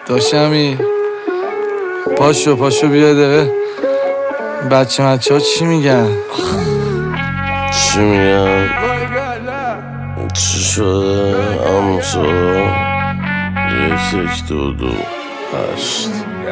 داشمی پاشو بیا دقیقه بچه ها چی میگن؟ چی میگن؟ چی شده؟ امسا 1 2 2 8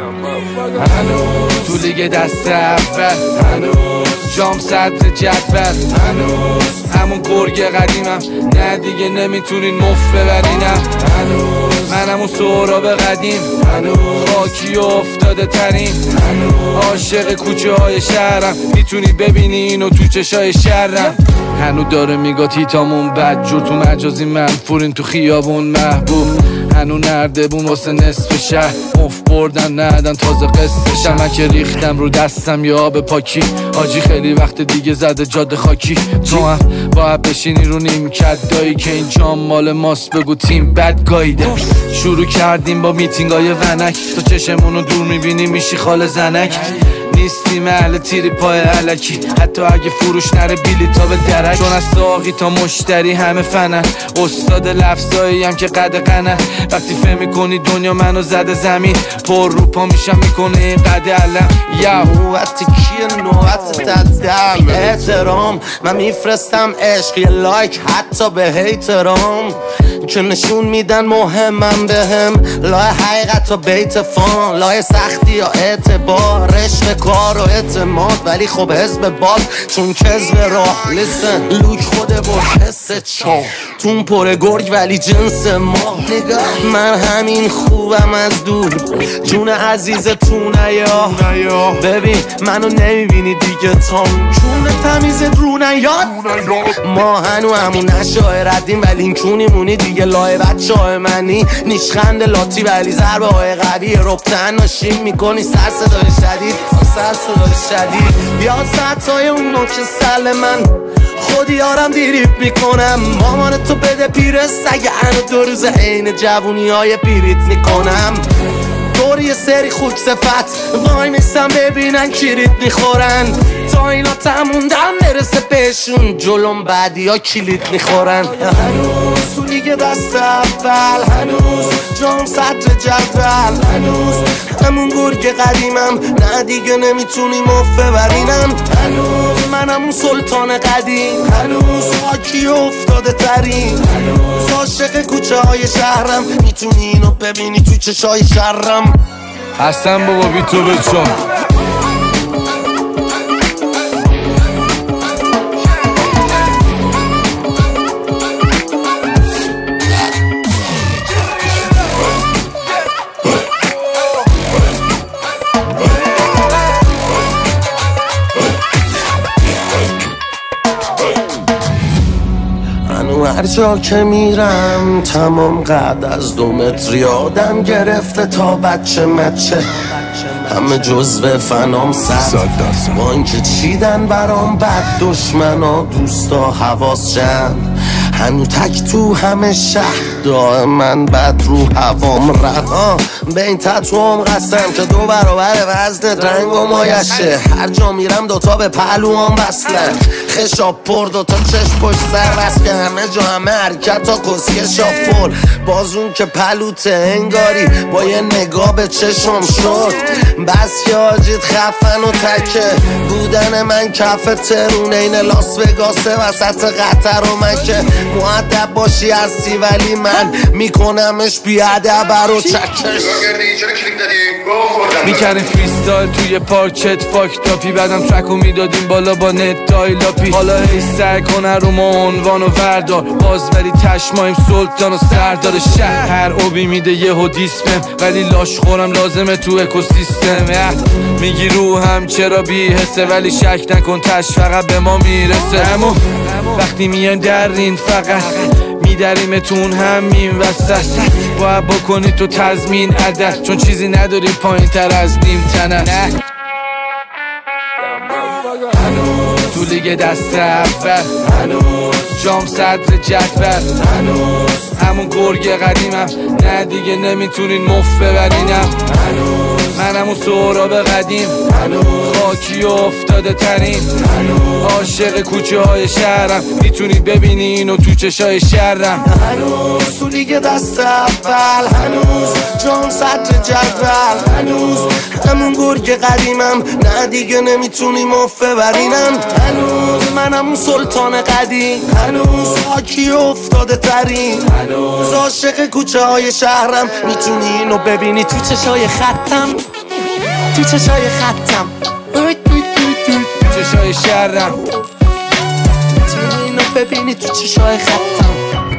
هنوز تو لیگ دست اول، هنوز جام صدر جدول، هنوز همون گرگ قدیمم، نه دیگه نمیتونین مفت ببرینم، هنوز من همون سهراب قدیم، هنوز خاکی و افتاده ترین، هنوز عاشق کوچه های شهرم، میتونی ببینی اینو تو چشای شهرم، هنوز داره میگا تیتامون بد جور تو مجازی منفورین تو خیابون محبوب، هنو نرده بون واسه نصف شهر مفت بردن ندن تازه قصه من که ریختم رو دستم یا آب پاکی آجی خیلی وقت دیگه زده جاده خاکی تو هم باید بشینی رو نیمکت دایی که این جام مال ماست بگو تیم بد گایده شروع کردیم با میتینگ های ونک تو چشمونو دور میبینی میشی خال زنک نیستیم اهل تیری پای علکی حتی اگه فروش نره بیلیتا به درک چون از ساقی تا مشتری همه فنن استاد لفظایی هم که قد قنن وقتی فهم میکنی دنیا منو زده زمین پر رو پا میشم میکنه این قد علم نوبت کیه نوبت تدم احترام من میفرستم عشق یه لایک حتی به هیترام که نشون میدن مهمم بهم لای حقیقت و بیت فان لای سختی یا اعتبار عشق کار و اعتماد ولی خب حزب باد چون کذب راه لسن لوک خوده با حس چاه تون پر گرگ ولی جنس ما نگاه من همین خوبم از دور جون عزیز تو نیا ببین منو نمیبینی دیگه تام چون تمیز رو نیاد ما هنو همون نشای ردیم ولی این کونی مونی دیگه لای بچه های منی نیشخند لاتی ولی ضربه های قوی ربطن ناشیم میکنی سر صدای شدید یا ستای اون نوچه سل من خودی یارم دیریب میکنم مامان تو بده پیره سگه انو 2 روز عین جوونی های پیریت میکنم دوری یه سری خوک صفت وای میستم ببینن کیریت میخورن تا اینا تموندن برسه بهشون جلوم بعدی ها کلیت میخورن هنوز تو لیگ دست اول هنوز جام صدر جدول هنوز همون گرگ قدیمم نه دیگه نمیتونی مفت ببرینم هنوز من همون سلطان قدیم هنوز خاکی افتاده ترین هنوز عاشق کوچه های شهرم میتونی اینو ببینی تو چشای شهرم هستم بابا بی تو به چون هر جا که میرم تمام قد از 2 متر یادم گرفته تا بچه همه جزو فنام صد با اینکه چیدن برام بد دشمنا دوستا حواس جمع هنو تک تو همه شهر من بد رو هوام رفت به این تتوام قسم که 2 برابر وزن رنگ و مایشه هر جا میرم 2 تا به پهلوام بسلن خشاب پر 2 تا چشم پشت سر بس که همه جا همه حرکت ها کسکه شاپل بازون که پلوته انگاری با یه نگاه به چشم شد بس که آجید خفن و تکه بودن من کف ترون این لاس وگاسه وسط قطر و مکه مؤدب باشی هستی ولی من میکنمش بیادب رو چکش میکردیم فریستایل توی پارک چت فاک تاپی بعدم ترکو میدادیم بالا با نت دایلاپی حالا هی سعی کنه رو ما عنوان و وردار باز ولی تشماییم سلطان و سردار شهر هر اوبی میده یه هودیسمم ولی لاش خورم لازمه تو اکوسیستم میگی رو هم چرا بی حسه ولی شک نکن تش فقط به ما میرسه اما وقتی میان در این فقط میدریمتون همین وسط باید بکنی تو تضمین عدد چون چیزی نداری پایین تر از نیم تنت تو لیگ دست اول هنوز جام صدر جدول هنوز همون گرگ قدیمم نه دیگه نمیتونین مفت ببرینم هنوز منم اون سهراب قدیم خاکی و افتاده ترین عاشق کوچه های شهرم میتونی ببینی اینو تو چشای شهرم هنوز تو لیگ دست اول هنوز جام صدر جدول هنوز همون گرگ قدیمم نه دیگه نمیتونی مفت ببرینم هنوز منم اون سلطان قدیم هنوز خاکی و افتاده ترین هنوز عاشق کوچه های شهرم میتونی اینو ببینی تو چشای خطم تو چشای خطم چشای شهرم میتونی اینو ببینی تو چشای خطم